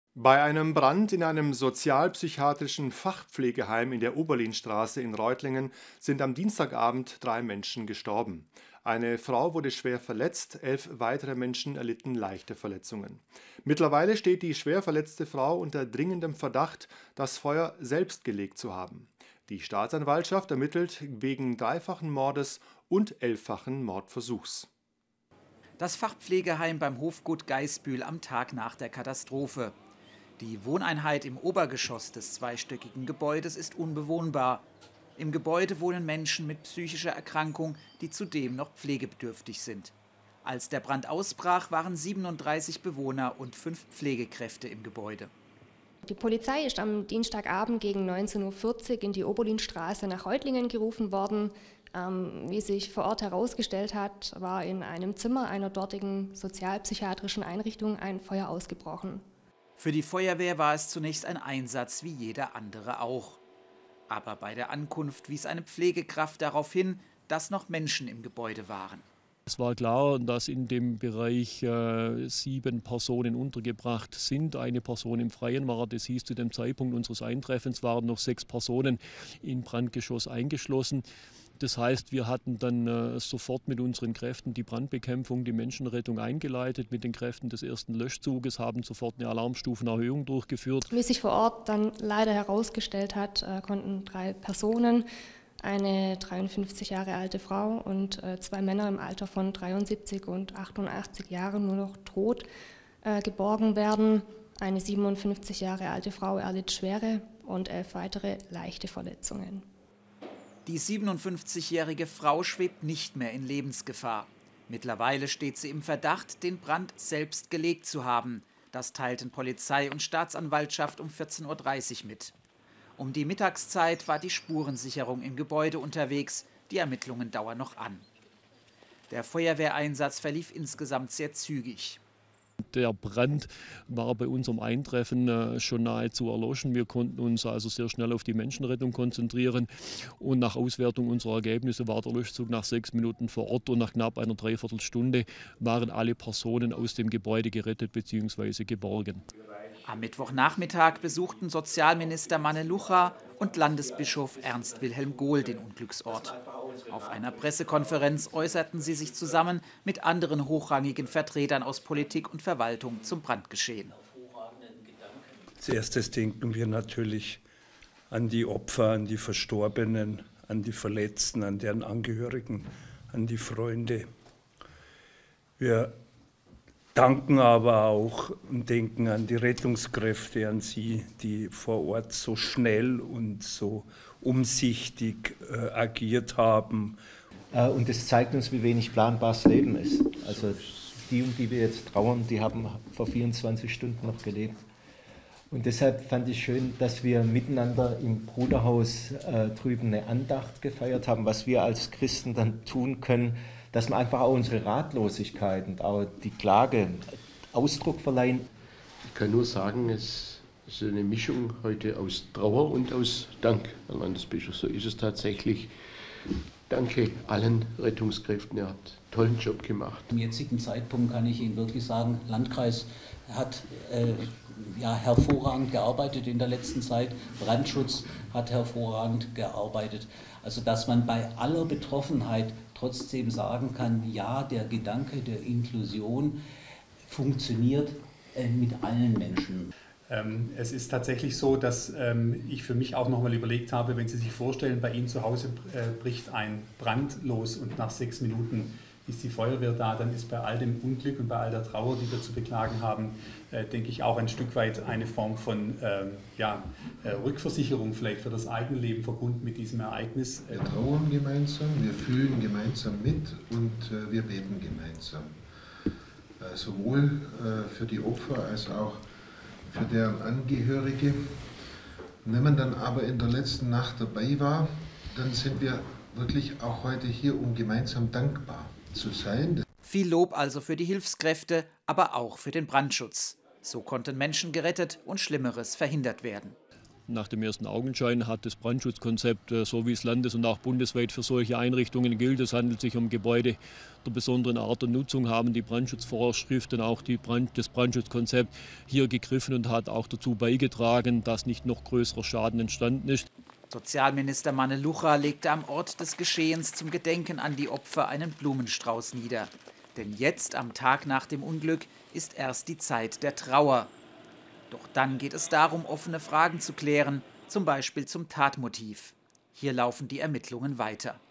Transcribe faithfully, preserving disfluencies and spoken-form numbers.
Bei einem Brand in einem sozialpsychiatrischen Fachpflegeheim in der Oberlinstraße in Reutlingen sind am Dienstagabend drei Menschen gestorben. Eine Frau wurde schwer verletzt, elf weitere Menschen erlitten leichte Verletzungen. Mittlerweile steht die schwer verletzte Frau unter dringendem Verdacht, das Feuer selbst gelegt zu haben. Die Staatsanwaltschaft ermittelt wegen dreifachen Mordes und elffachen Mordversuchs. Das Fachpflegeheim beim Hofgut Gaisbühl am Tag nach der Katastrophe. Die Wohneinheit im Obergeschoss des zweistöckigen Gebäudes ist unbewohnbar. Im Gebäude wohnen Menschen mit psychischer Erkrankung, die zudem noch pflegebedürftig sind. Als der Brand ausbrach, waren siebenunddreißig Bewohner und fünf Pflegekräfte im Gebäude. Die Polizei ist am Dienstagabend gegen neunzehn Uhr vierzig in die Oberlinstraße nach Reutlingen gerufen worden. Ähm, wie sich vor Ort herausgestellt hat, war in einem Zimmer einer dortigen sozialpsychiatrischen Einrichtung ein Feuer ausgebrochen. Für die Feuerwehr war es zunächst ein Einsatz wie jeder andere auch. Aber bei der Ankunft wies eine Pflegekraft darauf hin, dass noch Menschen im Gebäude waren. Es war klar, dass in dem Bereich äh, sieben Personen untergebracht sind. Eine Person im Freien war. Das hieß, zu dem Zeitpunkt unseres Eintreffens waren noch sechs Personen im Brandgeschoss eingeschlossen. Das heißt, wir hatten dann äh, sofort mit unseren Kräften die Brandbekämpfung, die Menschenrettung eingeleitet mit den Kräften des ersten Löschzuges, haben sofort eine Alarmstufenerhöhung durchgeführt. Wie sich vor Ort dann leider herausgestellt hat, äh, konnten drei Personen, eine dreiundfünfzig Jahre alte Frau und äh, zwei Männer im Alter von dreiundsiebzig und achtundachtzig Jahren nur noch tot äh, geborgen werden. Eine siebenundfünfzig Jahre alte Frau erlitt schwere und elf weitere leichte Verletzungen. Die siebenundfünfzigjährige Frau schwebt nicht mehr in Lebensgefahr. Mittlerweile steht sie im Verdacht, den Brand selbst gelegt zu haben. Das teilten Polizei und Staatsanwaltschaft um vierzehn Uhr dreißig mit. Um die Mittagszeit war die Spurensicherung im Gebäude unterwegs. Die Ermittlungen dauern noch an. Der Feuerwehreinsatz verlief insgesamt sehr zügig. Der Brand war bei unserem Eintreffen äh, schon nahezu erloschen. Wir konnten uns also sehr schnell auf die Menschenrettung konzentrieren. Und nach Auswertung unserer Ergebnisse war der Löschzug nach sechs Minuten vor Ort und nach knapp einer Dreiviertelstunde waren alle Personen aus dem Gebäude gerettet bzw. geborgen. Am Mittwochnachmittag besuchten Sozialminister Manne-Lucha und Landesbischof Ernst Wilhelm Gohl den Unglücksort. Auf einer Pressekonferenz äußerten sie sich zusammen mit anderen hochrangigen Vertretern aus Politik und Verwaltung zum Brandgeschehen. Als erstes denken wir natürlich an die Opfer, an die Verstorbenen, an die Verletzten, an deren Angehörigen, an die Freunde. Wir danken aber auch und denken an die Rettungskräfte, an sie, die vor Ort so schnell und so umsichtig äh, agiert haben. Und das zeigt uns, wie wenig planbares Leben ist. Also die, um die wir jetzt trauern, die haben vor vierundzwanzig Stunden noch gelebt. Und deshalb fand ich schön, dass wir miteinander im Bruderhaus äh, drüben eine Andacht gefeiert haben, was wir als Christen dann tun können, dass wir einfach auch unsere Ratlosigkeit und auch die Klage Ausdruck verleihen. Ich kann nur sagen, es ist eine Mischung heute aus Trauer und aus Dank, Herr Landesbischof. So ist es tatsächlich. Danke allen Rettungskräften, ihr habt einen tollen Job gemacht. Zum jetzigen Zeitpunkt kann ich Ihnen wirklich sagen, Landkreis hat äh, ja, hervorragend gearbeitet in der letzten Zeit. Brandschutz hat hervorragend gearbeitet. Also dass man bei aller Betroffenheit trotzdem sagen kann, ja, der Gedanke der Inklusion funktioniert äh, mit allen Menschen. Ähm, es ist tatsächlich so, dass ähm, ich für mich auch nochmal überlegt habe, wenn Sie sich vorstellen, bei Ihnen zu Hause äh, bricht ein Brand los und nach sechs Minuten ist die Feuerwehr da, dann ist bei all dem Unglück und bei all der Trauer, die wir zu beklagen haben, äh, denke ich auch ein Stück weit eine Form von ähm, ja, äh, Rückversicherung vielleicht für das eigene Leben verbunden mit diesem Ereignis. Wir trauern gemeinsam, wir fühlen gemeinsam mit und äh, wir beten gemeinsam. Äh, sowohl äh, für die Opfer als auch für deren Angehörige. Und wenn man dann aber in der letzten Nacht dabei war, dann sind wir wirklich auch heute hier, um gemeinsam dankbar zu sein. Viel Lob also für die Hilfskräfte, aber auch für den Brandschutz. So konnten Menschen gerettet und Schlimmeres verhindert werden. nach dem ersten Augenschein hat das Brandschutzkonzept, so wie es landes- und auch bundesweit für solche Einrichtungen gilt. Es handelt sich um Gebäude der besonderen Art und Nutzung, haben die Brandschutzvorschriften, auch die Brand, das Brandschutzkonzept hier gegriffen und hat auch dazu beigetragen, dass nicht noch größerer Schaden entstanden ist. Sozialminister Manelucha legte am Ort des Geschehens zum Gedenken an die Opfer einen Blumenstrauß nieder. Denn jetzt, am Tag nach dem Unglück, ist erst die Zeit der Trauer. Doch dann geht es darum, offene Fragen zu klären, zum Beispiel zum Tatmotiv. Hier laufen die Ermittlungen weiter.